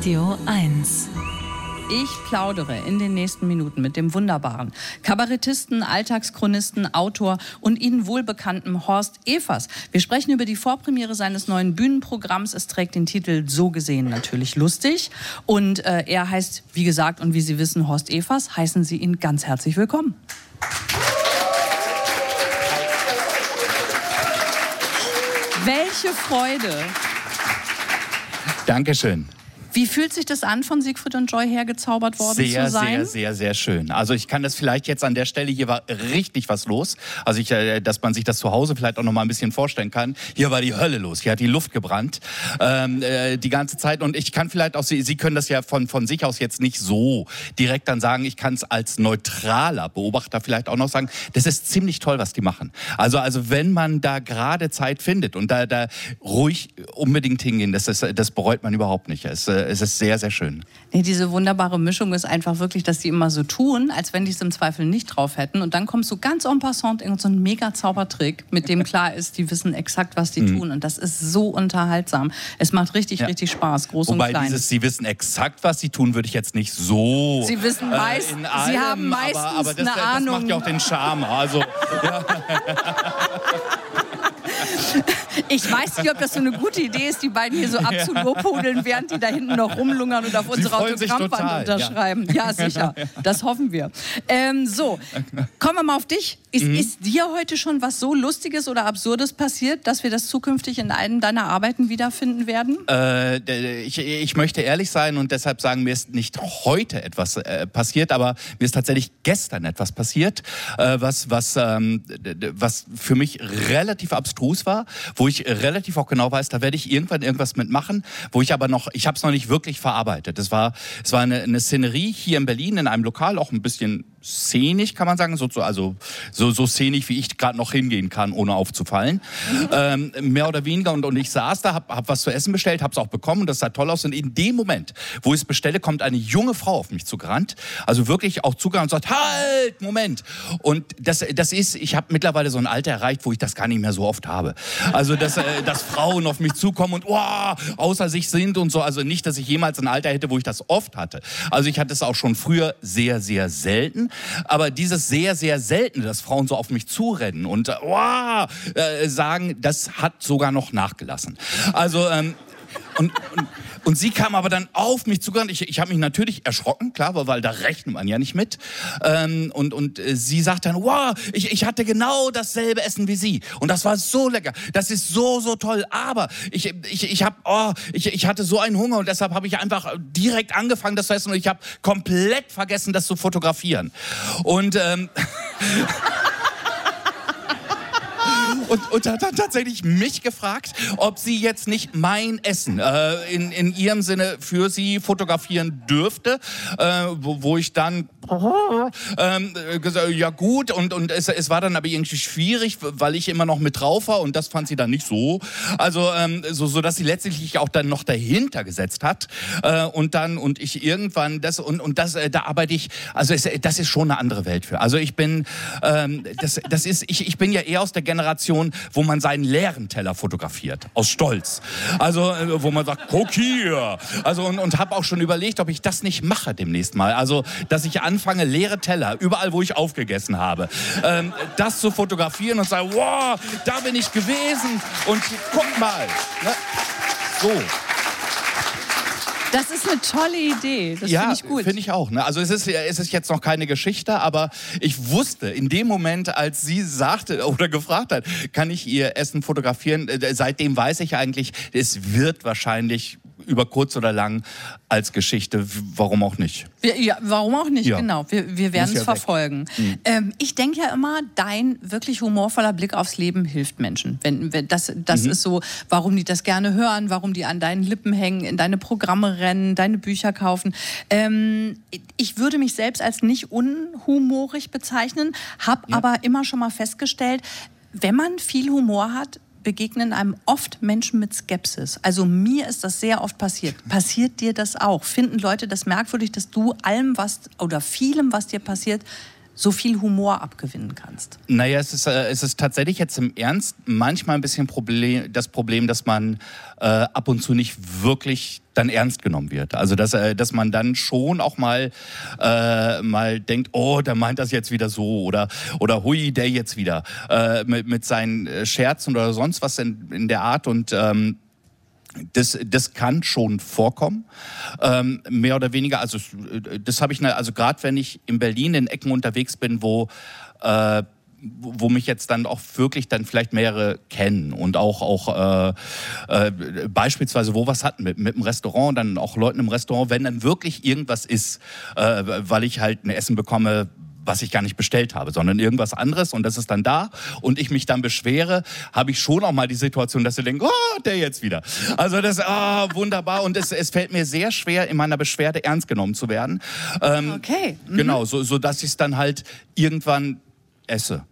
Radio 1. Ich plaudere in den nächsten Minuten mit dem wunderbaren Kabarettisten, Alltagschronisten, Autor und Ihnen wohlbekannten Horst Evers. Wir sprechen über die Vorpremiere seines neuen Bühnenprogramms. Es trägt den Titel So gesehen natürlich lustig. Und er heißt, wie gesagt und wie Sie wissen, Horst Evers. Heißen Sie ihn ganz herzlich willkommen. Welche Freude! Dankeschön. Wie fühlt sich das an, von Siegfried und Joy hergezaubert worden zu sein? Sehr schön. Also ich kann das vielleicht jetzt an der Stelle, hier war richtig was los. Also dass man sich das zu Hause vielleicht auch noch mal ein bisschen vorstellen kann. Hier war die Hölle los, hier hat die Luft gebrannt die ganze Zeit. Und ich kann vielleicht auch, Sie können das ja von sich aus jetzt nicht so direkt dann sagen, ich kann es als neutraler Beobachter vielleicht auch noch sagen, das ist ziemlich toll, was die machen. Also wenn man da gerade Zeit findet und da ruhig unbedingt hingehen, das bereut man überhaupt nicht. Es ist sehr, sehr schön. Nee, diese wunderbare Mischung ist einfach wirklich, dass die immer so tun, als wenn die es im Zweifel nicht drauf hätten. Und dann kommt so ganz en passant irgend so ein mega Zaubertrick, mit dem klar ist, die wissen exakt, was die tun. Und das ist so unterhaltsam. Es macht richtig Spaß, groß und klein. Wobei Sie wissen exakt, was Sie tun, würde ich jetzt nicht so... Sie wissen meistens, Sie haben meistens aber eine Ahnung. Das macht ja auch den Charme. Also, ja. Ich weiß nicht, ob das so eine gute Idee ist, die beiden hier so abzulobhudeln, während die da hinten noch rumlungern und auf unserer Autogrammwand unterschreiben. Ja, sicher. Das hoffen wir. So, kommen wir mal auf dich. Ist dir heute schon was so Lustiges oder Absurdes passiert, dass wir das zukünftig in einem deiner Arbeiten wiederfinden werden? Ich möchte ehrlich sein und deshalb sagen, mir ist nicht heute etwas passiert, aber mir ist tatsächlich gestern etwas passiert, was für mich relativ abstrus war, wo ich relativ auch genau weiß, da werde ich irgendwann irgendwas mitmachen, wo ich aber noch, ich habe es noch nicht wirklich verarbeitet. Es war eine Szenerie hier in Berlin in einem Lokal, auch ein bisschen szenisch, kann man sagen, so szenisch, wie ich gerade noch hingehen kann, ohne aufzufallen. Mehr oder weniger. Und ich saß da, hab was zu essen bestellt, hab's auch bekommen und das sah toll aus. Und in dem Moment, wo ich es bestelle, kommt eine junge Frau auf mich zugerannt. Also wirklich auch zugerannt und sagt, halt, Moment. Und ich habe mittlerweile so ein Alter erreicht, wo ich das gar nicht mehr so oft habe. Also, dass Frauen auf mich zukommen und außer sich sind und so. Also nicht, dass ich jemals ein Alter hätte, wo ich das oft hatte. Also ich hatte es auch schon früher sehr, sehr selten. Aber dieses sehr, sehr seltene, dass Frauen so auf mich zurennen und sagen, das hat sogar noch nachgelassen. Also und sie kam aber dann auf mich zugerannt. Ich habe mich natürlich erschrocken, klar, weil da rechnet man ja nicht mit. Und sie sagt dann, ich hatte genau dasselbe Essen wie Sie. Und das war so lecker. Das ist so, so toll. Aber ich hatte so einen Hunger und deshalb habe ich einfach direkt angefangen, das zu essen. Und ich habe komplett vergessen, das zu fotografieren. Und Und hat dann tatsächlich mich gefragt, ob sie jetzt nicht mein Essen in ihrem Sinne für sie fotografieren dürfte, wo ich dann gesagt, ja gut, und es war dann aber irgendwie schwierig, weil ich immer noch mit drauf war und das fand sie dann nicht so. Also so dass sie letztlich auch dann noch dahinter gesetzt hat und ich irgendwann das da arbeite ich, also das ist schon eine andere Welt für. Also ich bin ich bin ja eher aus der Generation, wo man seinen leeren Teller fotografiert, aus Stolz. Also wo man sagt, guck hier. Also und habe auch schon überlegt, ob ich das nicht mache demnächst mal. Also dass ich anfange, leere Teller, überall wo ich aufgegessen habe, das zu fotografieren und sagen, wow, da bin ich gewesen und guck mal. Ne? So. Das ist eine tolle Idee, das finde ich gut. Ja, finde ich auch. Ne? Also es ist jetzt noch keine Geschichte, aber ich wusste in dem Moment, als sie sagte oder gefragt hat, kann ich ihr Essen fotografieren, seitdem weiß ich eigentlich, es wird wahrscheinlich über kurz oder lang als Geschichte, warum auch nicht. Ja, warum auch nicht, genau. Wir werden es verfolgen. Ich denke ja immer, dein wirklich humorvoller Blick aufs Leben hilft Menschen. Das ist so, warum die das gerne hören, warum die an deinen Lippen hängen, in deine Programme rennen, deine Bücher kaufen. Ich würde mich selbst als nicht unhumorig bezeichnen, habe aber immer schon mal festgestellt, wenn man viel Humor hat, begegnen einem oft Menschen mit Skepsis. Also mir ist das sehr oft passiert. Passiert dir das auch? Finden Leute das merkwürdig, dass du allem vielem, was dir passiert, so viel Humor abgewinnen kannst? Naja, es ist tatsächlich jetzt im Ernst manchmal ein bisschen das Problem, dass man ab und zu nicht wirklich dann ernst genommen wird. Also dass man dann schon auch mal denkt, oh, der meint das jetzt wieder so oder hui, der jetzt wieder mit seinen Scherzen oder sonst was in der Art und das kann schon vorkommen, mehr oder weniger. Also das habe ich, also gerade wenn ich in Berlin in Ecken unterwegs bin, wo mich jetzt dann auch wirklich dann vielleicht mehrere kennen und auch beispielsweise, wo was hatten mit dem Restaurant, dann auch Leuten im Restaurant, wenn dann wirklich irgendwas ist, weil ich halt ein Essen bekomme, was ich gar nicht bestellt habe, sondern irgendwas anderes und das ist dann da und ich mich dann beschwere, habe ich schon auch mal die Situation, dass sie denken, oh, der jetzt wieder. Also das, wunderbar und es fällt mir sehr schwer, in meiner Beschwerde ernst genommen zu werden. Okay. Mhm. Genau, so dass ich es dann halt irgendwann esse.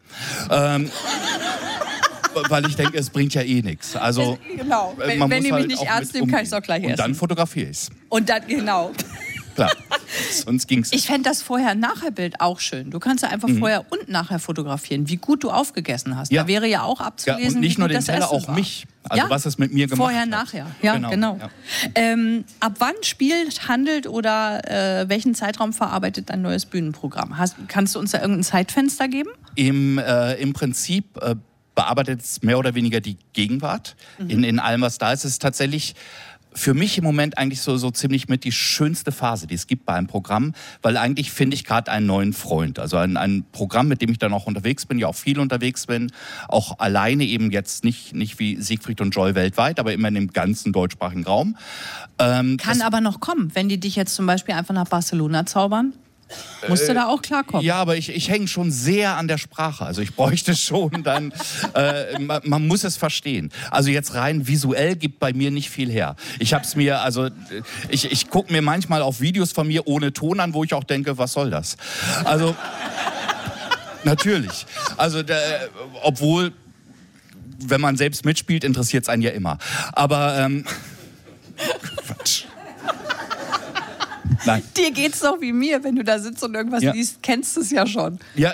Weil ich denke, es bringt ja eh nichts. Also, genau. Wenn ihr mich nicht ernst nehmt, kann ich es auch gleich essen. Und dann fotografiere ich es. Und dann, genau. Klar, sonst ging es. Ich fände das Vorher-Nachher-Bild auch schön. Du kannst ja einfach vorher und nachher fotografieren, wie gut du aufgegessen hast. Ja. Da wäre ja auch abzulesen, ja, und nicht wie nur gut den das Teller, Essen auch war. mich. Also was es mit mir gemacht Vorher, hat. nachher. Ja, genau. Ja. Ab wann spielt, handelt oder welchen Zeitraum verarbeitet dein neues Bühnenprogramm? Kannst du uns da irgendein Zeitfenster geben? Im Prinzip bearbeitet es mehr oder weniger die Gegenwart. In allem, was da ist. Es ist tatsächlich für mich im Moment eigentlich so ziemlich mit die schönste Phase, die es gibt bei einem Programm, weil eigentlich finde ich gerade einen neuen Freund. Also ein Programm, mit dem ich dann auch unterwegs bin, ja auch viel unterwegs bin, auch alleine eben jetzt nicht wie Siegfried und Joy weltweit, aber immer in dem ganzen deutschsprachigen Raum. Kann aber noch kommen, wenn die dich jetzt zum Beispiel einfach nach Barcelona zaubern? Musst du da auch klarkommen? Ja, aber ich hänge schon sehr an der Sprache. Also ich bräuchte schon dann, man muss es verstehen. Also jetzt rein visuell gibt bei mir nicht viel her. Ich hab's mir, also ich gucke mir manchmal auf Videos von mir ohne Ton an, wo ich auch denke, was soll das? Also natürlich. Also obwohl, wenn man selbst mitspielt, interessiert es einen ja immer. Aber Quatsch. Nein. Dir geht's doch wie mir, wenn du da sitzt und irgendwas liest, kennst du es ja schon. Ja,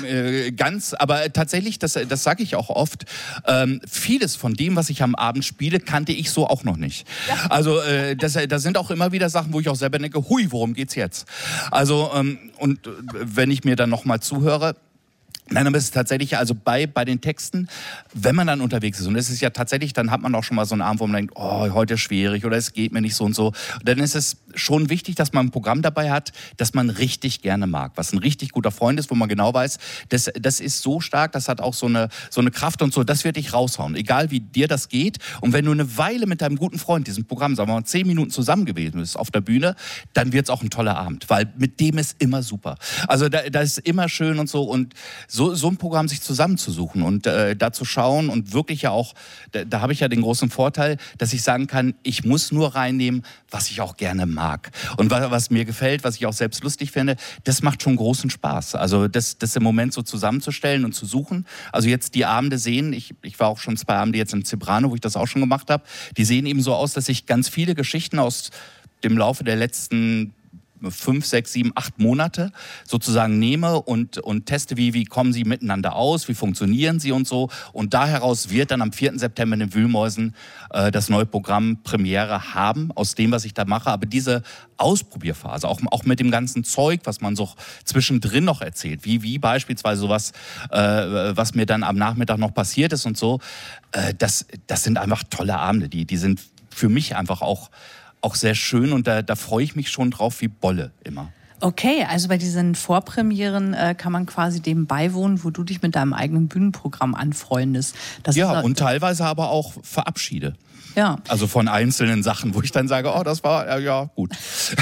ganz, aber tatsächlich, das sage ich auch oft, vieles von dem, was ich am Abend spiele, kannte ich so auch noch nicht. Ja. Also da sind auch immer wieder Sachen, wo ich auch selber denke, hui, worum geht's jetzt? Also und wenn ich mir dann nochmal zuhöre, nein, aber es ist tatsächlich, also bei den Texten, wenn man dann unterwegs ist, und es ist ja tatsächlich, dann hat man auch schon mal so einen Abend, wo man denkt, oh, heute ist schwierig oder es geht mir nicht so und so. Dann ist es schon wichtig, dass man ein Programm dabei hat, das man richtig gerne mag, was ein richtig guter Freund ist, wo man genau weiß, das ist so stark, das hat auch so eine Kraft und so, das wird dich raushauen, egal wie dir das geht. Und wenn du eine Weile mit deinem guten Freund diesem Programm, sagen wir mal 10 Minuten zusammen gewesen bist auf der Bühne, dann wird es auch ein toller Abend, weil mit dem ist immer super. Also da ist immer schön und so und so ein Programm sich zusammenzusuchen und da zu schauen und wirklich ja auch, da habe ich ja den großen Vorteil, dass ich sagen kann, ich muss nur reinnehmen, was ich auch gerne mag. Und was mir gefällt, was ich auch selbst lustig finde, das macht schon großen Spaß. Also das im Moment so zusammenzustellen und zu suchen. Also jetzt die Abende sehen, ich war auch schon 2 Abende jetzt im Zebrano, wo ich das auch schon gemacht habe, die sehen eben so aus, dass ich ganz viele Geschichten aus dem Laufe der letzten 5, 6, 7, 8 Monate sozusagen nehme und teste, wie kommen sie miteinander aus, wie funktionieren sie und so. Und da heraus wird dann am 4. September in den Wühlmäusen das neue Programm Premiere haben, aus dem, was ich da mache. Aber diese Ausprobierphase, auch mit dem ganzen Zeug, was man so zwischendrin noch erzählt, wie beispielsweise sowas, was mir dann am Nachmittag noch passiert ist und so, das sind einfach tolle Abende. Die sind für mich einfach auch sehr schön und da freue ich mich schon drauf wie Bolle immer. Okay, also bei diesen Vorpremieren kann man quasi dem beiwohnen, wo du dich mit deinem eigenen Bühnenprogramm anfreundest. Und teilweise aber auch verabschiede. Ja. Also von einzelnen Sachen, wo ich dann sage, oh, das war, ja, gut.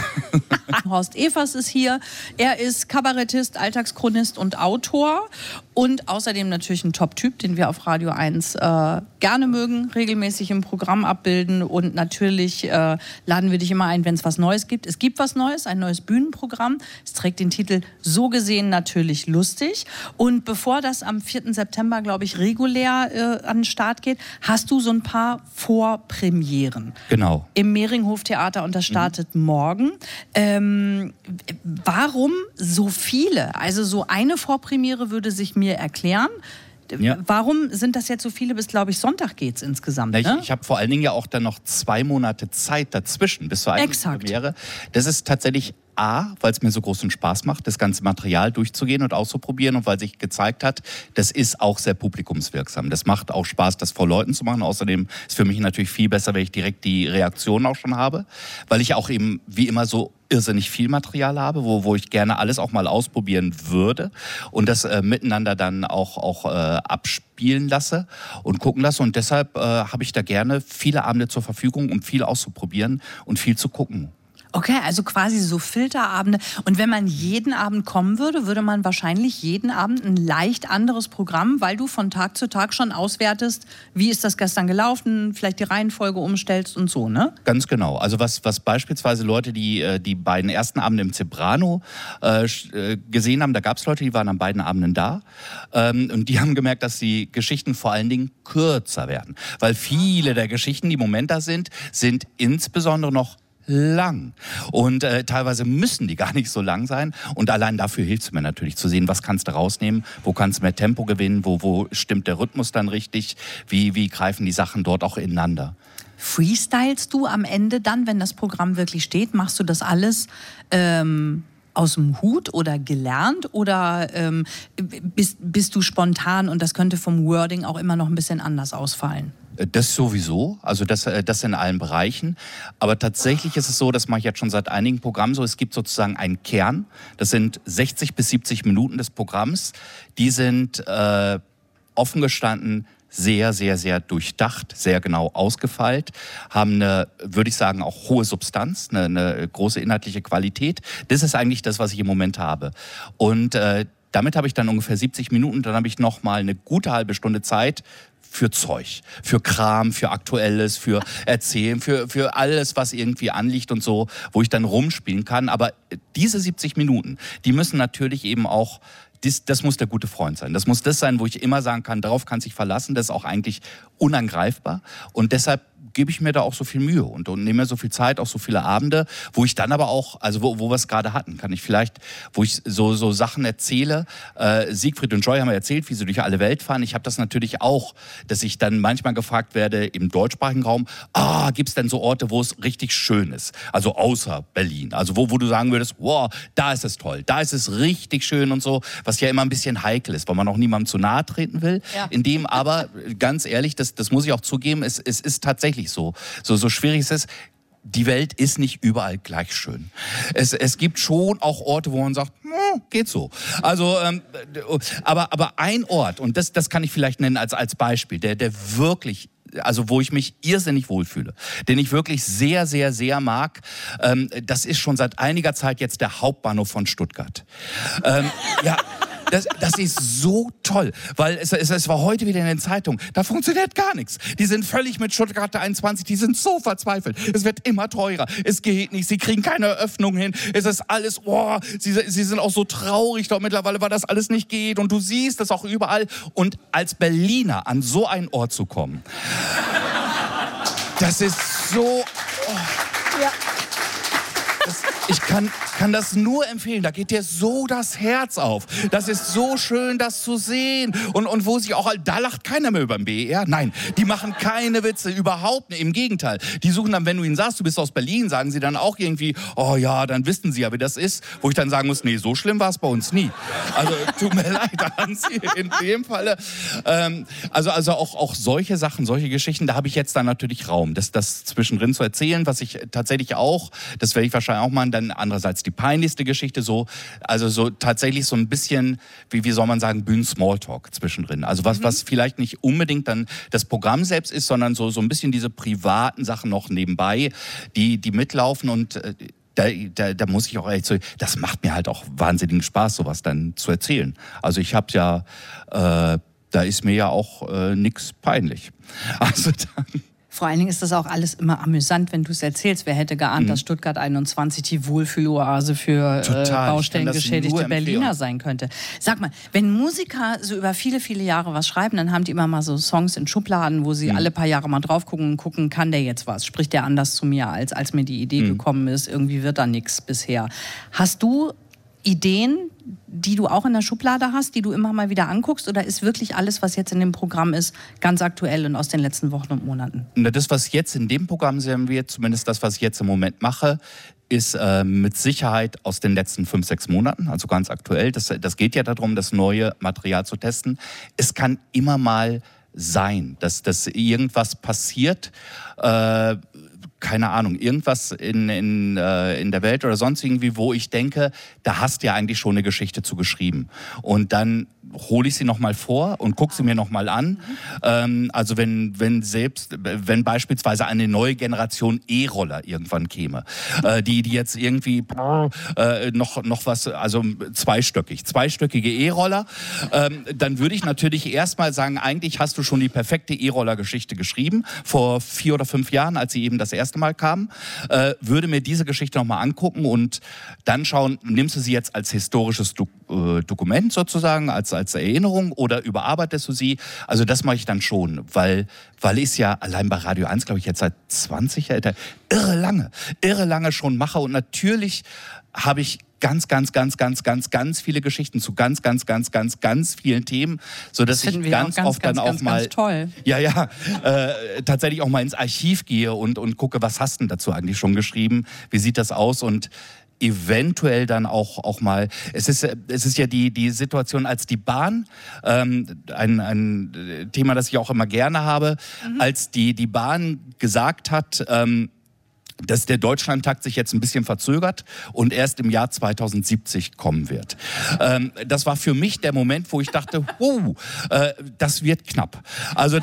Horst Evers ist hier. Er ist Kabarettist, Alltagschronist und Autor und außerdem natürlich ein Top-Typ, den wir auf Radio 1 gerne mögen, regelmäßig im Programm abbilden und natürlich laden wir dich immer ein, wenn es was Neues gibt. Es gibt was Neues, ein neues Bühnenprogramm. Es trägt den Titel So gesehen natürlich lustig und bevor das am 4. September, glaube ich, regulär an den Start geht, hast du so ein paar Vorpremieren. Genau. Im Mehringhof-Theater und das startet morgen. Warum so viele? Also so eine Vorpremiere würde sich mir erklären. Warum sind das jetzt so viele? Bis, glaube ich, Sonntag geht's insgesamt. Ne? Ich habe vor allen Dingen ja auch dann noch 2 Monate Zeit dazwischen bis zur eigentlichen Premiere. Das ist tatsächlich weil es mir so großen Spaß macht, das ganze Material durchzugehen und auszuprobieren und weil sich gezeigt hat, das ist auch sehr publikumswirksam. Das macht auch Spaß, das vor Leuten zu machen. Außerdem ist für mich natürlich viel besser, wenn ich direkt die Reaktion auch schon habe, weil ich auch eben wie immer so irrsinnig viel Material habe, wo ich gerne alles auch mal ausprobieren würde und das miteinander dann auch abspielen lasse und gucken lasse. Und deshalb habe ich da gerne viele Abende zur Verfügung, um viel auszuprobieren und viel zu gucken. Okay, also quasi so Filterabende. Und wenn man jeden Abend kommen würde, würde man wahrscheinlich jeden Abend ein leicht anderes Programm, weil du von Tag zu Tag schon auswertest, wie ist das gestern gelaufen, vielleicht die Reihenfolge umstellst und so, ne? Ganz genau. Also was beispielsweise Leute, die beiden ersten Abende im Zebrano gesehen haben, da gab es Leute, die waren an beiden Abenden da und die haben gemerkt, dass die Geschichten vor allen Dingen kürzer werden. Weil viele der Geschichten, die im Moment da sind insbesondere noch lang. Und teilweise müssen die gar nicht so lang sein. Und allein dafür hilft es mir natürlich zu sehen, was kannst du rausnehmen, wo kannst du mehr Tempo gewinnen, wo stimmt der Rhythmus dann richtig, wie greifen die Sachen dort auch ineinander. Freestylst du am Ende dann, wenn das Programm wirklich steht? Machst du das alles aus dem Hut oder gelernt? Oder bist du spontan und das könnte vom Wording auch immer noch ein bisschen anders ausfallen? Das sowieso, also das in allen Bereichen. Aber tatsächlich ist es so, das mache ich jetzt schon seit einigen Programmen so, es gibt sozusagen einen Kern. Das sind 60 bis 70 Minuten des Programms. Die sind offen gestanden sehr, sehr, sehr durchdacht, sehr genau ausgefeilt, haben eine, würde ich sagen, auch hohe Substanz, eine große inhaltliche Qualität. Das ist eigentlich das, was ich im Moment habe. Und damit habe ich dann ungefähr 70 Minuten, dann habe ich noch mal eine gute halbe Stunde Zeit für Zeug, für Kram, für Aktuelles, für Erzählen, für alles, was irgendwie anliegt und so, wo ich dann rumspielen kann. Aber diese 70 Minuten, die müssen natürlich eben auch, das muss der gute Freund sein. Das muss das sein, wo ich immer sagen kann, darauf kann sich verlassen. Das ist auch eigentlich unangreifbar. Und deshalb gebe ich mir da auch so viel Mühe und nehme mir so viel Zeit, auch so viele Abende, wo ich dann aber auch, also wo wir es gerade hatten, kann ich vielleicht, wo ich so Sachen erzähle. Siegfried und Joy haben ja erzählt, wie sie durch alle Welt fahren. Ich habe das natürlich auch, dass ich dann manchmal gefragt werde im deutschsprachigen Raum, gibt es denn so Orte, wo es richtig schön ist? Also außer Berlin. Also wo du sagen würdest, wow, da ist es toll, da ist es richtig schön und so, was ja immer ein bisschen heikel ist, weil man auch niemandem zu nahe treten will. Ja. In dem aber, ganz ehrlich, das muss ich auch zugeben, es ist tatsächlich so schwierig es ist, die Welt ist nicht überall gleich schön. Es gibt schon auch Orte, wo man sagt, geht so. Also, aber ein Ort, und das kann ich vielleicht nennen als Beispiel, der wirklich, also wo ich mich irrsinnig wohlfühle, den ich wirklich sehr, sehr, sehr mag, das ist schon seit einiger Zeit jetzt der Hauptbahnhof von Stuttgart. Ja. Das ist so toll, weil es war heute wieder in den Zeitungen, da funktioniert gar nichts. Die sind völlig mit Stuttgart 21, die sind so verzweifelt. Es wird immer teurer, es geht nicht, sie kriegen keine Eröffnung hin, es ist alles, sie sind auch so traurig dort mittlerweile, weil das alles nicht geht und du siehst das auch überall. Und als Berliner an so einen Ort zu kommen, das ist so... Ja. Ich kann das nur empfehlen, da geht dir so das Herz auf. Das ist so schön, das zu sehen. Und wo sich auch, da lacht keiner mehr über den BER. Nein, die machen keine Witze, überhaupt nicht. Im Gegenteil. Die suchen dann, wenn du ihnen sagst, du bist aus Berlin, sagen sie dann auch irgendwie, oh ja, dann wissen sie ja, wie das ist. Wo ich dann sagen muss, nee, so schlimm war es bei uns nie. Also tut mir leid, Hansi, in dem Falle. Also auch solche Sachen, solche Geschichten, da habe ich jetzt dann natürlich Raum, das zwischendrin zu erzählen, was ich tatsächlich auch, das werde ich wahrscheinlich auch mal, dann andererseits die peinlichste Geschichte also so tatsächlich so ein bisschen, wie soll man sagen, Bühnen-Smalltalk zwischendrin. Also was vielleicht nicht unbedingt dann das Programm selbst ist, sondern so ein bisschen diese privaten Sachen noch nebenbei, die mitlaufen und da muss ich auch ehrlich sagen, das macht mir halt auch wahnsinnigen Spaß, sowas dann zu erzählen. Also ich habe ja, da ist mir ja auch nichts peinlich. Also dann... Vor allen Dingen ist das auch alles immer amüsant, wenn du es erzählst. Wer hätte geahnt, dass Stuttgart 21 die Wohlfühloase für baustellengeschädigte Berliner sein könnte. Sag mal, wenn Musiker so über viele, viele Jahre was schreiben, dann haben die immer mal so Songs in Schubladen, wo sie alle paar Jahre mal drauf gucken und gucken, kann der jetzt was? Spricht der anders zu mir, als mir die Idee gekommen ist? Irgendwie wird da nichts bisher. Hast du Ideen, die du auch in der Schublade hast, die du immer mal wieder anguckst? Oder ist wirklich alles, was jetzt in dem Programm ist, ganz aktuell und aus den letzten Wochen und Monaten? Das, was jetzt in dem Programm sehen wird, zumindest das, was ich jetzt im Moment mache, ist mit Sicherheit aus den letzten 5, 6 Monaten, also ganz aktuell. Das geht ja darum, das neue Material zu testen. Es kann immer mal sein, dass irgendwas passiert, keine Ahnung, irgendwas in der Welt oder sonst irgendwie, wo ich denke, da hast du ja eigentlich schon eine Geschichte zu geschrieben. Und dann hole ich sie nochmal vor und gucke sie mir nochmal an. Also wenn beispielsweise eine neue Generation E-Roller irgendwann käme, die jetzt irgendwie noch was, also zweistöckige E-Roller, dann würde ich natürlich erstmal sagen, eigentlich hast du schon die perfekte E-Roller-Geschichte geschrieben, vor 4 oder 5 Jahren, als sie eben das erste Mal kamen, würde mir diese Geschichte nochmal angucken und dann schauen, nimmst du sie jetzt als historisches Dokument sozusagen, als Erinnerung oder überarbeitest du sie? Also das mache ich dann schon, weil ich es ja allein bei Radio 1, glaube ich, jetzt seit 20 Jahren, irre lange schon mache und natürlich habe ich ganz viele Geschichten zu ganz vielen Themen, sodass ich ganz oft dann auch mal toll. Tatsächlich auch mal ins Archiv gehe und gucke, was hast du denn dazu eigentlich schon geschrieben? Wie sieht das aus? Und eventuell dann auch mal, es ist ja die Situation, als die Bahn, ein Thema, das ich auch immer gerne habe, als die Bahn gesagt hat, dass der Deutschlandtakt sich jetzt ein bisschen verzögert und erst im Jahr 2070 kommen wird. Das war für mich der Moment, wo ich dachte, das wird knapp. Also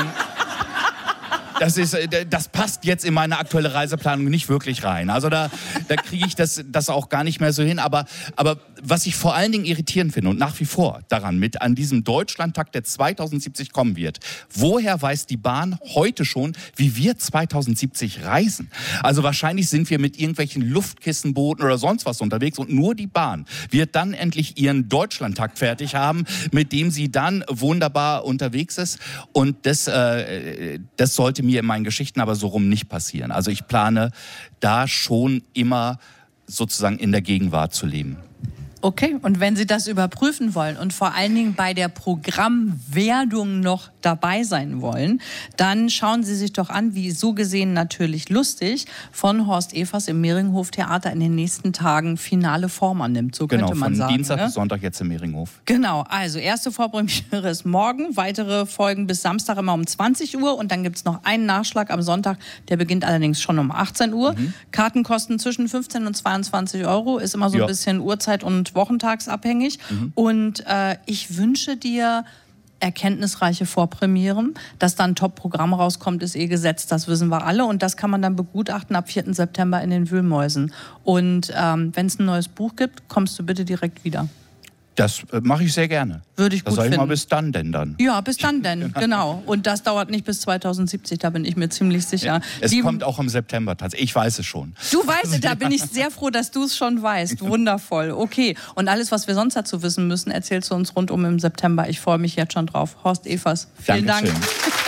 das passt jetzt in meine aktuelle Reiseplanung nicht wirklich rein. Also da kriege ich das auch gar nicht mehr so hin. Aber was ich vor allen Dingen irritierend finde und nach wie vor an diesem Deutschlandtakt, der 2070 kommen wird, woher weiß die Bahn heute schon, wie wir 2070 reisen? Also wahrscheinlich sind wir mit irgendwelchen Luftkissenbooten oder sonst was unterwegs und nur die Bahn wird dann endlich ihren Deutschlandtakt fertig haben, mit dem sie dann wunderbar unterwegs ist. Und das sollte mir in meinen Geschichten aber so rum nicht passieren. Also ich plane da schon immer sozusagen in der Gegenwart zu leben. Okay, und wenn Sie das überprüfen wollen und vor allen Dingen bei der Programmwerdung noch dabei sein wollen, dann schauen Sie sich doch an, wie so gesehen natürlich lustig von Horst Evers im Mehringhof-Theater in den nächsten Tagen finale Form annimmt. So könnte man sagen. Von Dienstag bis Sonntag jetzt im Mehringhof. Genau, also erste Vorpremiere ist morgen, weitere Folgen bis Samstag immer um 20 Uhr und dann gibt es noch einen Nachschlag am Sonntag, der beginnt allerdings schon um 18 Uhr. Karten kosten zwischen 15 und 22 Euro, ist immer so ein bisschen Uhrzeit- und wochentagsabhängig. Und ich wünsche dir erkenntnisreiche Vorpremieren. Dass dann ein Top-Programm rauskommt, ist gesetzt, das wissen wir alle. Und das kann man dann begutachten ab 4. September in den Wühlmäusen. Und wenn es ein neues Buch gibt, kommst du bitte direkt wieder. Das mache ich sehr gerne. Würde ich gut finden. Sag ich mal, bis dann denn dann. Ja, bis dann denn, genau. Und das dauert nicht bis 2070, da bin ich mir ziemlich sicher. Ja, es kommt auch im September tatsächlich. Ich weiß es schon. Du weißt es, da bin ich sehr froh, dass du es schon weißt. Wundervoll. Okay. Und alles, was wir sonst dazu wissen müssen, erzählst du uns rundum im September. Ich freue mich jetzt schon drauf. Horst Evers, vielen Dank.